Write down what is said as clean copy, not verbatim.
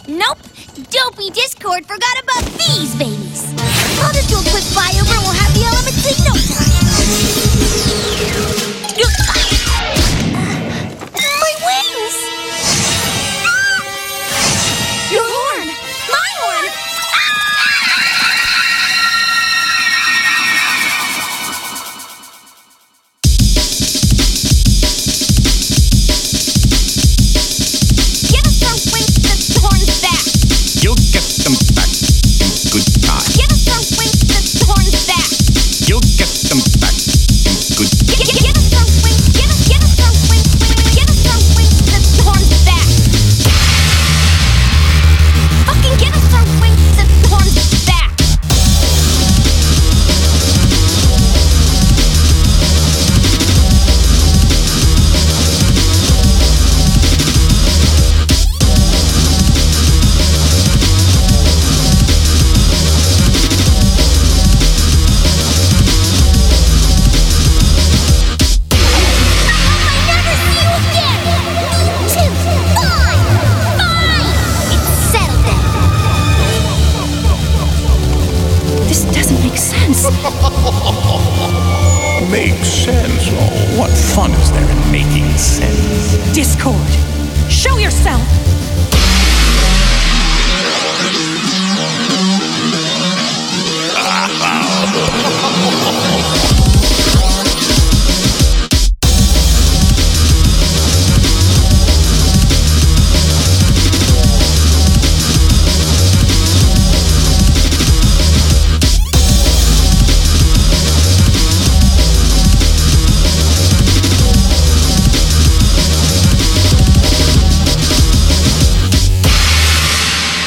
Nope. Dopey Discord forgot about these babies. I'll just do a quick flyover and we'll have the elements in no time. My wings! Your horn! My horn! Give us our wings, the horns back! You'll get them back in good time. Give us our wings, the horns back! You'll get them back in good time. Give us our wings, give us our wings, give us our wings, the horns back! Fucking give us our wings, the horns back! This doesn't make sense. Makes sense? Oh, what fun is there in making sense? Discord, show yourself!